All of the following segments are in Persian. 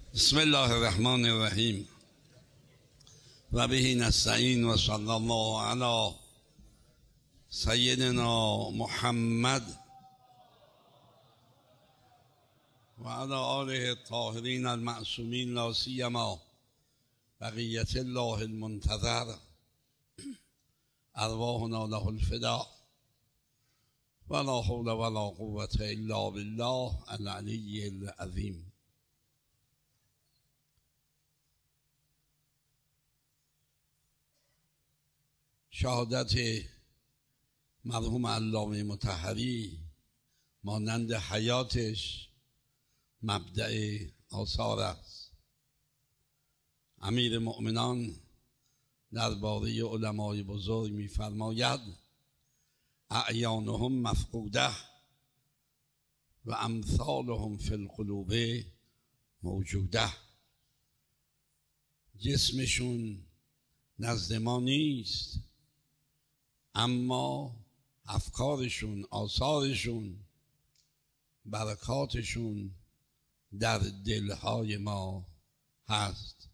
بسم الله الرحمن الرحیم و به نستعین و صلی الله علی سیدنا محمد و علی آله الطاهرین المعصومین لا سیما بقیت الله المنتظر ارواحنا له الفداء ولا حول ولا قوة الا بالله العلی العظیم. شهادت مرحوم علامه مطهری مانند حیاتش مبدأ آثار است. امیر مؤمنان درباره علمای بزرگ می‌فرماید اعیانهم مفقوده و امثالهم فی القلوب موجوده. جسمشون نزد ما نیست، اما افکارشون، آثارشون، برکاتشون در دلهای ما هست.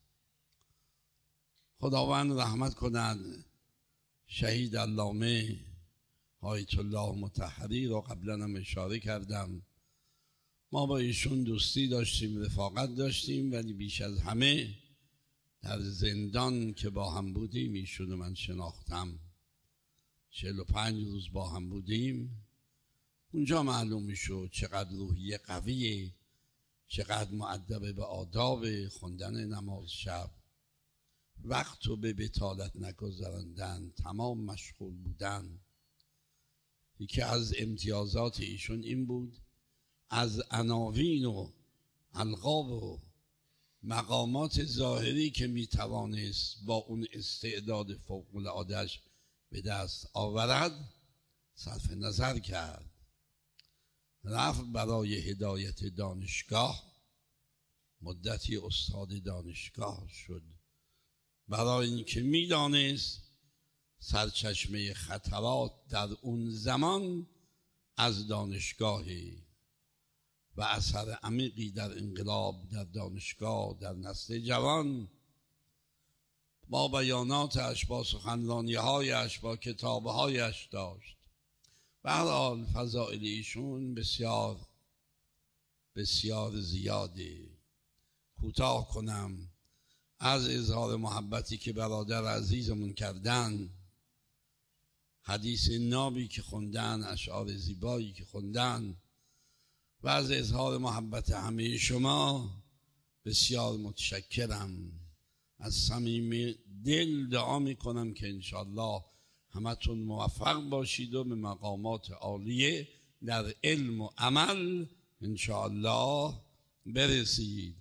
خداوند رحمت کند شهید علامه آیت الله مطهری را قبلا هم اشاره کردم. ما با ایشون دوستی داشتیم، رفاقت داشتیم، ولی بیش از همه در زندان که با هم بودیم ایشون رو من شناختم. 45 روز با هم بودیم. اونجا معلوم میشد چقدر روحیه قویه، چقدر مؤدب به آداب خوندن نماز شب، وقت رو به بطالت نگذراندن، تمام مشغول بودن. یکی از امتیازات ایشون این بود از عناوین و القاب و مقامات ظاهری که میتوانست با اون استعداد فوق العاده‌اش به دست آورد صرف نظر کرد. رفت برای هدایت دانشگاه، مدتی استاد دانشگاه شد، برای اینکه میدانست سرچشمه خطرات در اون زمان از دانشگاهی و اثر عمیقی در انقلاب در دانشگاه در نسل جوان با بیاناتش، با سخنرانی‌هایش، با کتابهایش داشت. به هر حال فضائل ایشون بسیار بسیار زیاده. کوتاه کنم از اظهار محبتی که برادر عزیزمون کردن، حدیث نابی که خوندن، اشعار زیبایی که خوندن و از اظهار محبت همه شما بسیار متشکرم. از صمیم دل دعا میکنم که انشاءالله همتون موفق باشید و به مقامات عالیه در علم و عمل انشاءالله برسید.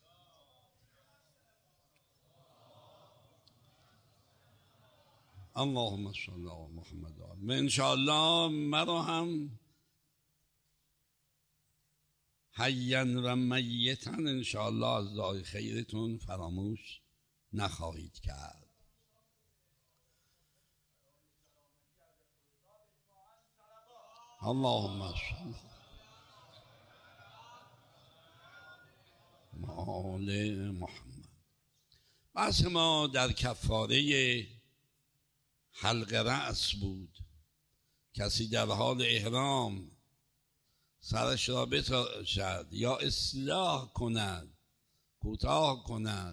اللهم صل علی محمد و انشاءالله مرا هم حیا و میتا انشاءالله از دعای خیرتون فراموش نخواهید کرد. اللهم صل آل محمد. بحث ما در کفاره حلق رأس بود. کسی در حال احرام سرش را بتراشد یا اصلاح کند، کوتاه کند،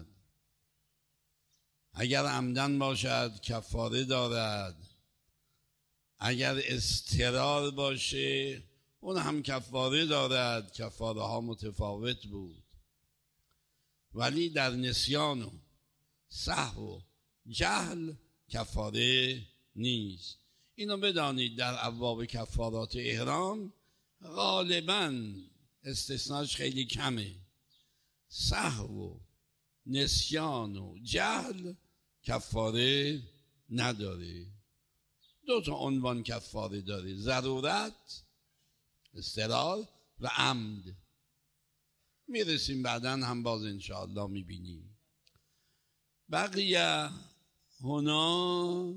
اگر عمدن باشد کفاره دارد، اگر استرار باشه اون هم کفاره دارد. کفاره ها متفاوت بود، ولی در نسیان و سهو و جهل کفاره نیست. اینو بدانید در ابواب کفارات احرام غالبا استثناش خیلی کمه. سهو و نسیان و جهل کفاره نداره. 2 عنوان کفاره داره: ضرورت، استرار و عمد. میرسیم بعداً هم باز انشاءالله میبینیم. بقیه هنا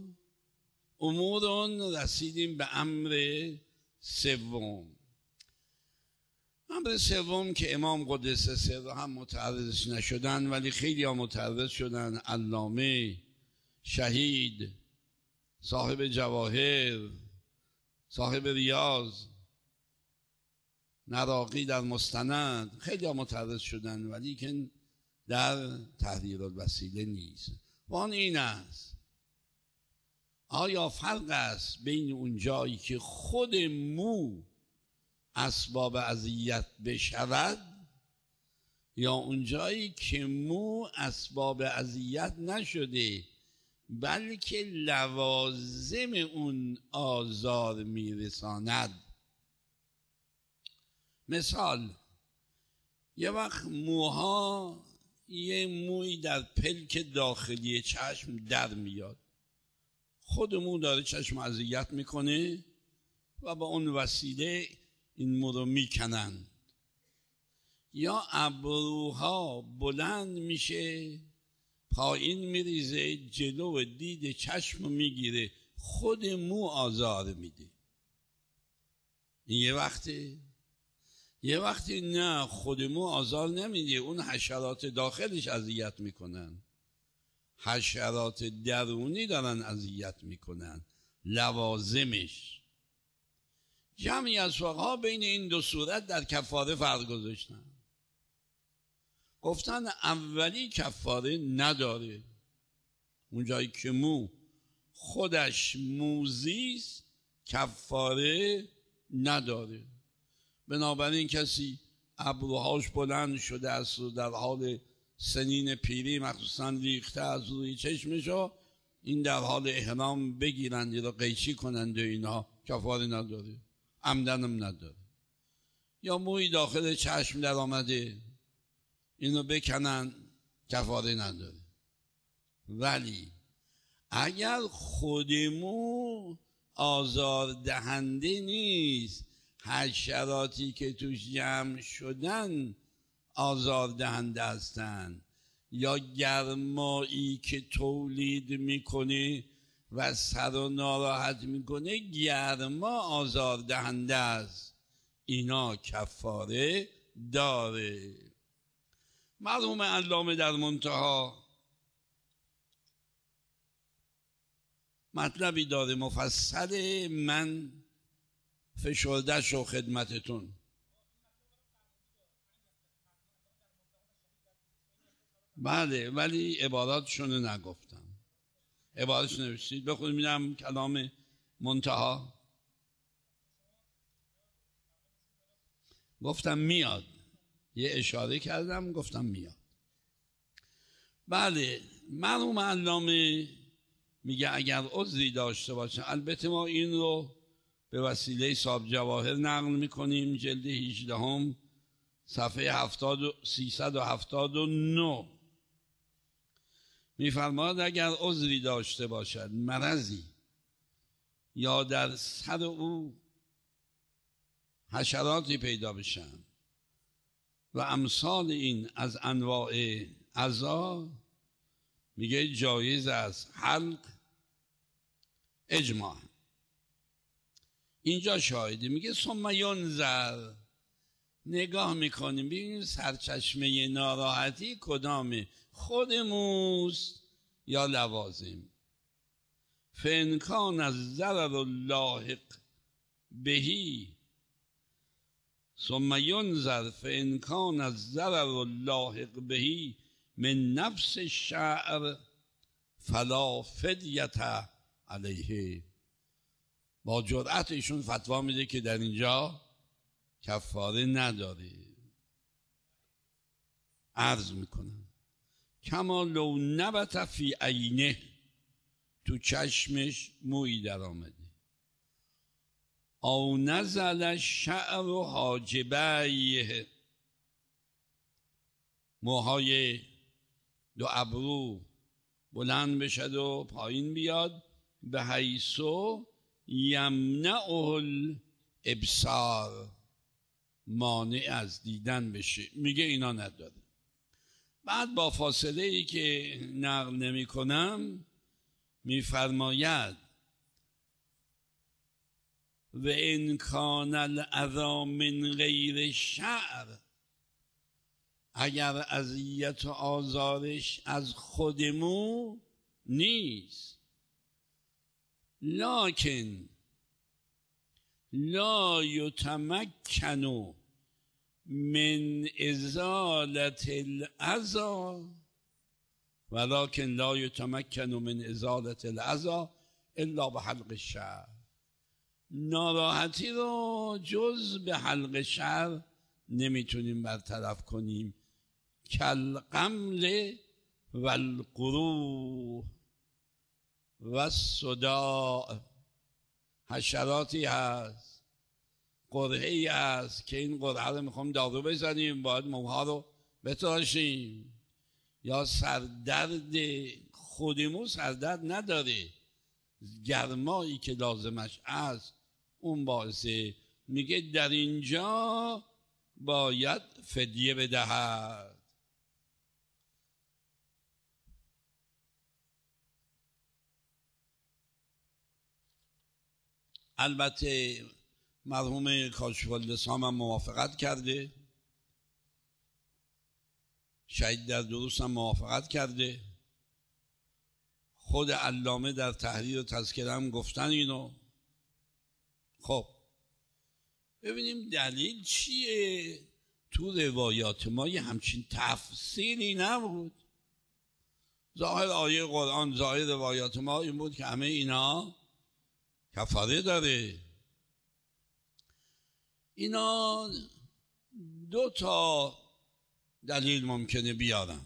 امورون رسیدیم به امر سوم. امر سوم که امام قدس سره هم متعرض نشدن ولی خیلی ها متعرض شدن، علامه، شهید، صاحب جواهر، صاحب ریاض، نراقی در مستند، خیلی ها متعرض شدن ولی که در تحریر الوسیله نیست. وان این است آیا فرق است بین اون جایی که خود مو اسباب اذیت بشود یا اون جایی که مو اسباب اذیت نشده بلکه لوازم اون آزار میرساند. مثال، یه وقت موها، یه موی در پلک داخلی چشم در میاد، خود مو داره چشم اذیت میکنه و با اون وسیله این مو رو میکنن. یا ابروها بلند میشه پایین میریزه جلو دید چشم میگیره، خود مو آزار میده. این یه وقتی نه، خود مو آزار نمیده، اون حشرات داخلش اذیت میکنن، حشرات درونی دارن اذیت میکنن، لوازمش. جمعی از فقها بین این دو صورت در کفاره فرق گذاشتن، گفتن اولی کفاره نداره، اون جایی که مو خودش موزیست کفاره نداره. بنابراین کسی ابروهاش بلند شده است و در حال سنین پیری مخصوصا ریخته از روی چشمشو، این در حال احرام بگیرند یا قیچی کنند و اینا، کفاره نداره، عمدنم نداره. یا موی داخل چشم در آمده اینو بکنن، کفاره نداره. ولی اگر خود مو آزار دهنده نیست، حشراتی که توش جمع شدن آزار دهنده هستند، یا گرمایی که تولید میکنه و سر و ناراحت میکنه گرما آزار دهنده است، اینا کفاره داره. مرحوم علامه در منتها مطلبی داره مفصل، من فشرده شو خدمتتون. بله ولی عباراتشون نگفتم، عباراتش نوشتید، بخونید میدم کلام منتها. گفتم میاد، یه اشاره کردم گفتم میاد. بله، مرحوم علامه میگه اگر عذری داشته باشه، البته ما این رو به وسیله صاحب جواهر نقل میکنیم، جلد 18 صفحه 379 میفرماد اگر عذری داشته باشد، مرضی، یا در سر او حشراتی پیدا بشن و امثال این از انواع عزا، میگه جایز است حلق اجماع. اینجا شاهده، میگه ثم ینظر، نگاه میکنیم ببینیم سرچشمه ناراحتی کدامه، خود موست یا لوازم. فان کان الضرر اللاحق بهی، ثم ینظر فان کان الضرر اللاحق بهی من نفس الشعر فلا فدیة علیه. با جرأت ایشون فتوا میده که در اینجا کفاره نداره. عرض میکنم کما لو نبت فی عینه، تو چشمش مویی در آمده، او نزل شعر حاجبیه، موهای دو ابرو بلند بشد و پایین بیاد، به حیثو یمنعه الابصار، مانع از دیدن بشه، میگه اینا نداره. بعد با فاصله ای که نقل نمی کنم میفرماید و ان کان الاذی من غیر شعر، اگر اذیت و آزارش از خودمو نیست، لکن لا یتمکن من ازالت الاذی، ولکن لا یتمکن من ازالت الاذی الا به حلق الشعر. ناراحتی رو جز به حلق شعر نمیتونیم برطرف کنیم. کالقمل و القروح و الصداع، حشراتی هست، قرحه‌ای هست که این قرحه رو میخوام دارو بزنیم، باید موها رو بتراشیم. یا سردرد، خودمون سردرد نداره، گرمایی که لازمش است اون باعثه. میگه در اینجا باید فدیه بدهد. البته مرحوم کاشف اللسان هم موافقت کرده، شهید در دروس هم موافقت کرده، خود علامه در تحریر و تذکره هم گفتن اینو. خب ببینیم دلیل چیه؟ تو روایات ما یه همچین تفسیری نبود. ظاهر آیه قرآن، ظاهر روایات ما این بود که همه اینا کفاره داره. اینا دو تا دلیل ممکنه بیارن.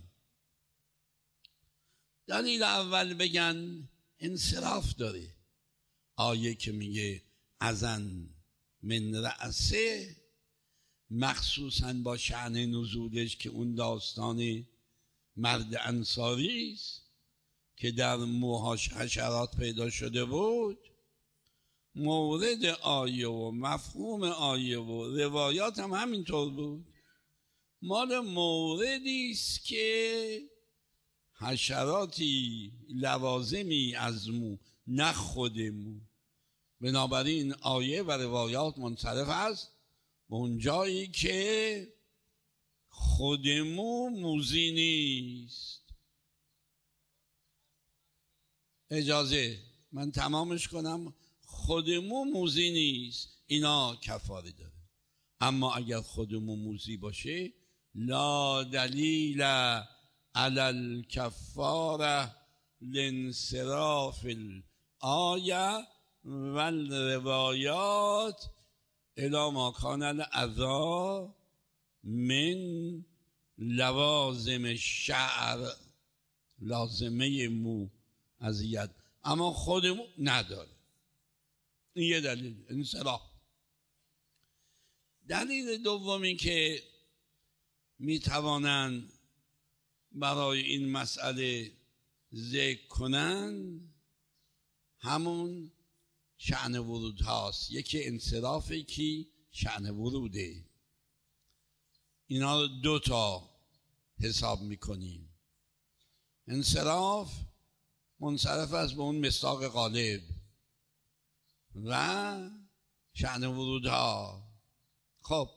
دلیل اول بگن انصراف داره. آیه که میگه ازن من رأسه، مخصوصا با شأن نزولش که اون داستان مرد انصاری است که در موهاش حشرات پیدا شده بود. مورد آیه و مفهوم آیه و روایات هم همینطور بود. مال موردی است که حشراتی لوازمی از مو، نه خود مو. بنابراین آیه و روایات منصرف است به اون جایی که خود مو موذی نیست. اجازه من تمامش کنم. خود مو موذی نیست، اینا کفاره داره. اما اگر خود مو موذی باشه، لا دلیل علی الکفاره لانصراف الآیه و الروایات الی ما کان الاذی من لوازم الشعر، لازمه مو اذیت، اما خود مو نداره. این یه دلیل انصراف. دلیل دومی که میتوانند برای این مسئله ذکر کنند همون شأن ورود هاست. یکی انصرافی که شأن وروده. اینا رو دو تا حساب میکنیم. انصراف منصرف است به اون مصداق غالب و شأن ورودها. خب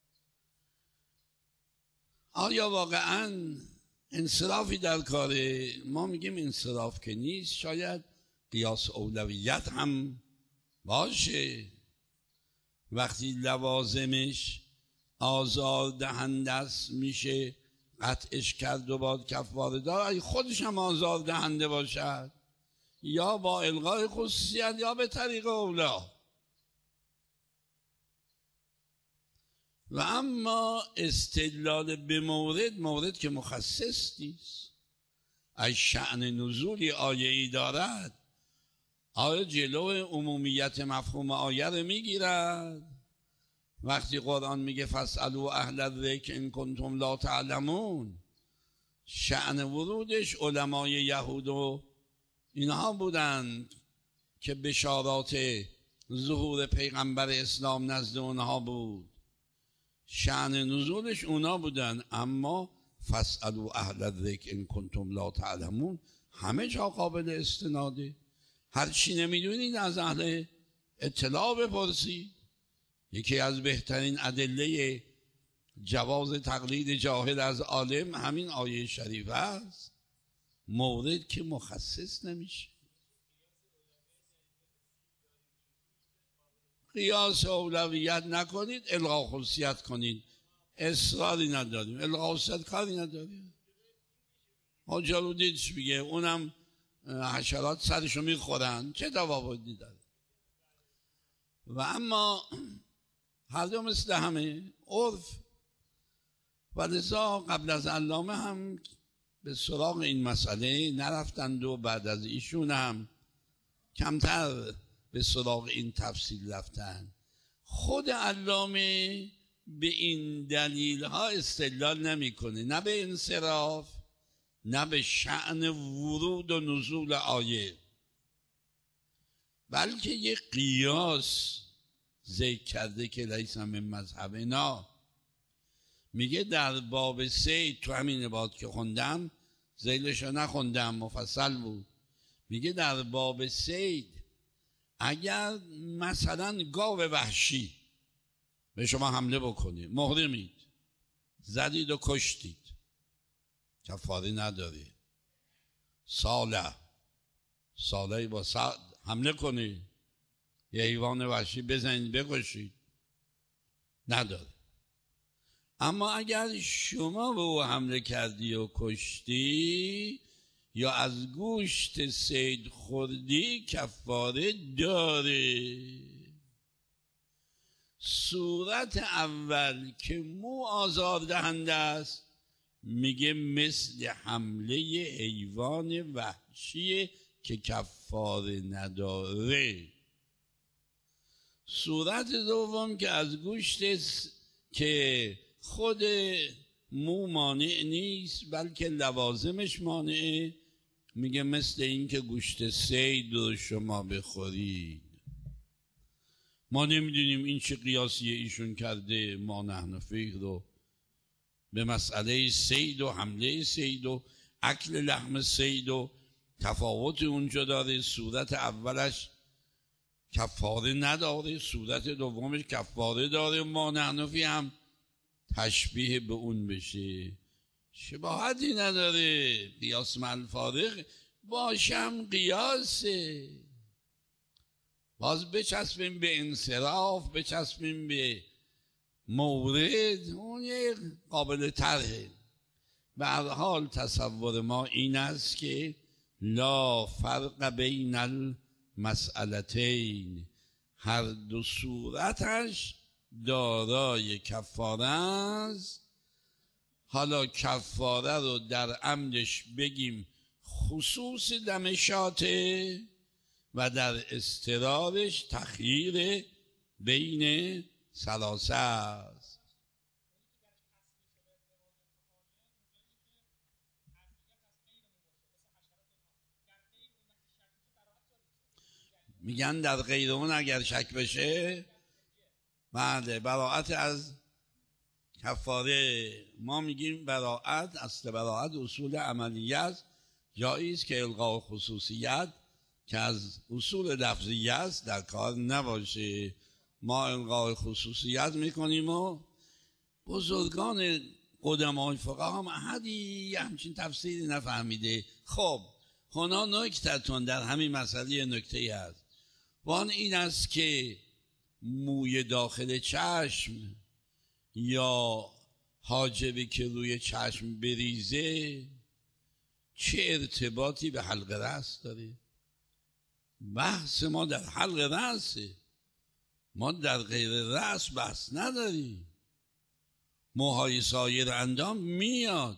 آیا واقعا انصرافی در کاره؟ ما میگیم انصراف که نیست، شاید قیاس اولویت هم باشه. وقتی لوازمش آزار دهنده است میشه قطعش کرد و باید کفاره دار. اگه خودش هم آزار دهنده باشد، یا با الغای خصوصیت یا به طریق اولا. و اما استدلال به مورد که مخصص نیست، از شأن نزولی آیه‌ای دارد، آیا جلو عمومیت مفهوم آیه رو میگیرد؟ وقتی قرآن میگه فاسألوا اهل الذکر ان کنتم لا تعلمون، شأن ورودش علمای یهود و اینها بودند که بشارات ظهور پیغمبر اسلام نزد اونها بود، شأن نزولش اونا بودن. اما فاسألوا اهل الذکر ان کنتم لا تعلمون همه جا قابل استناده. هر چی نمیدونید از اهل اطلاع بپرسید. یکی از بهترین ادله جواز تقلید جاهل از عالم همین آیه شریفه است. مورد که مخصص نمیشه. قیاس اولویت نکنید، الغا خصوصیت کنید. اصراری نداریم، الغا خصوصیت کاری نداریم. ها جالودیدش میگه اونم حشرات سرشو میخورن، چه تفاوتی داره؟ و اما هر دو مثل همه عرف و لذا قبل از علامه هم به سراغ این مسئله نرفتند و بعد از ایشون هم کمتر به سراغ این تفصیل رفتن. خود علامه به این دلیل ها استدلال نمیکنه، نه به انصراف نه به شأن ورود و نزول آیه، بلکه یه قیاس ذکر کرده که لیس من مذهبنا. میگه در باب صید، تو همین عبارت که خوندم، ذیلشو نخوندم مفصل بود، میگه در باب صید اگر مثلا گاو وحشی به شما حمله بکنه، محرمید، زدید و کشتید، کفاره نداره. ساله با حمله کنی، یه حیوان وحشی بزنید بکشید، نداره. اما اگر شما به او حمله کردی و کشتی یا از گوشت صید خوردی، کفاره داره. صورت اول که مو آزار دهنده است، میگه مثل حمله حیوان وحشیه که کفاره نداره. صورت دوم که از گوشت که خود مو مانع نیست بلکه لوازمش مانعه، میگه مثل این که گوشت صید رو شما بخورید. ما نمیدونیم این چه قیاسیه ایشون کرده، ما نحن فیه رو به مسئله صید و حمله صید و اکل لحم صید و تفاوت اونجا داره. صورت اولش کفاره نداره، صورت دومش کفاره داره. ما نحن فیه هم تشبیه به اون بشه، شباهتی نداره. قیاس ملفارق باشم قیاسه. باز بچسبیم به انصراف، بچسبیم به مورد، اون یه قابل طرحه. به هر حال تصور ما این است که لا فرق بین المسئلتین، هر دو صورتش دارای کفاره است. حالا کفاره رو در عمدش بگیم خصوص دم شاته و در اضطرارش تخییر بین ثلاثه است. میگن در غیر اون اگر شک بشه، بله، براءت از کفاره. ما میگیم براءت، اصل براءت اصول عملیه است، جایی است که الغاء خصوصیت که از اصول لفظیه است در کار نباشه. ما الغاء خصوصیت میکنیم و بزرگان قدمای فقها هم احدی همچین تفسیری نفهمیده. خب هنا نکتتون در همین مسئله نکته هست، وان این است که موی داخل چشم یا حاجبی که روی چشم بریزه چه ارتباطی به حلق رأس داره؟ بحث ما در حلق رأسه، ما در غیر رأس بحث نداریم. موهای سایر اندام میاد.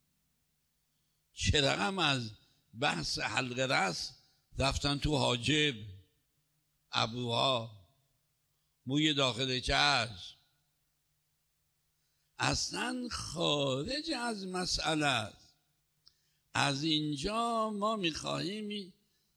چه رقم از بحث حلق رأس رفتن تو حاجب، ابروها، موی داخل چشم، اصلا خارج از مسئله است. از اینجا ما میخواهیم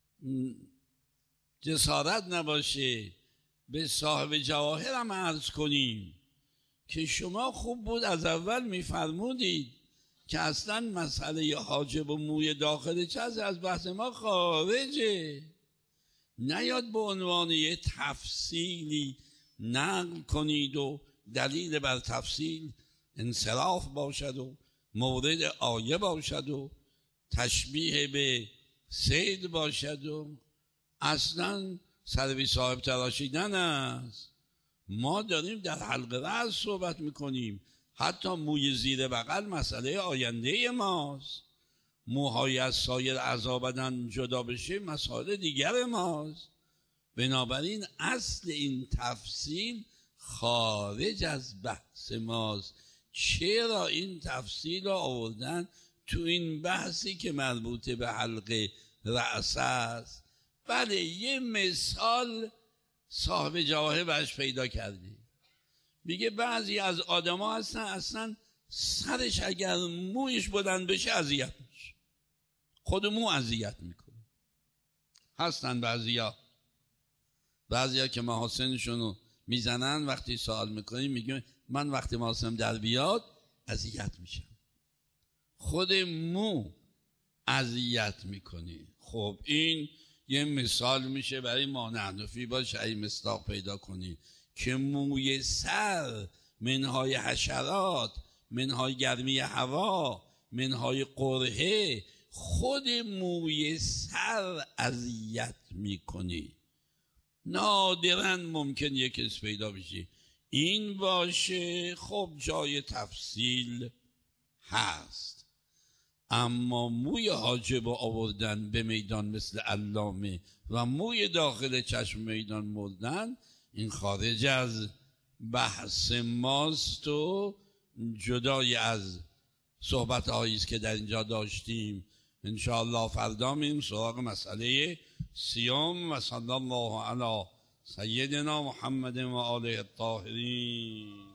جسارت نباشه به صاحب جواهر هم عرض کنیم که شما خوب بود از اول میفرمودید که اصلا مسئله حاجب و موی داخل چشم از بحث ما خارجه. نیاد به عنوان یه تفصیلی نقل کنید و دلیل بر تفصیل انصراف باشد و مورد آیه باشد و تشبیه به صید باشد و اصلا سروی صاحب تراشیدن است. ما داریم در حلقه رأس صحبت میکنیم. حتی موی زیر بغل مسئله آینده ماست. موهای از سایر اعضا بدن جدا بشه مسائل دیگر ماست. بنابراین اصل این تفصیل خارج از بحث ماست. چرا این تفصیل رو آوردن تو این بحثی که مربوط به حلقه رأس است؟ بله، یه مثال صاحب جواهر برش پیدا کرده. میگه بعضی از آدم ها هستن اصلا سرش اگر مویش بلند بشه اذیت میشه، خود مو اذیت میکنه. هستن بعضیا که محاسنشونو میزنن، وقتی سوال میکنیم میگه من وقتی محاسنم در بیاد اذیت میشم، خود مو اذیت میکنه. خب این یه مثال میشه برای ما نحنفی باشه این مصداق پیدا کنی که موی سر منهای حشرات، منهای گرمی هوا، منهای قرحه، خود موی سر اذیت میکنی. نادراً ممکن یک کس پیدا بشه این باشه. خب جای تفصیل هست، اما موی حاجب آوردن به میدان مثل علامه و موی داخل چشم میدان مردن، این خارج از بحث ماست و جدای از صحبت هاییست که در اینجا داشتیم. انشاءالله فردا میریم سراغ مسئله سیوم. و صلی الله علی سیدنا محمد و آله الطاهرین.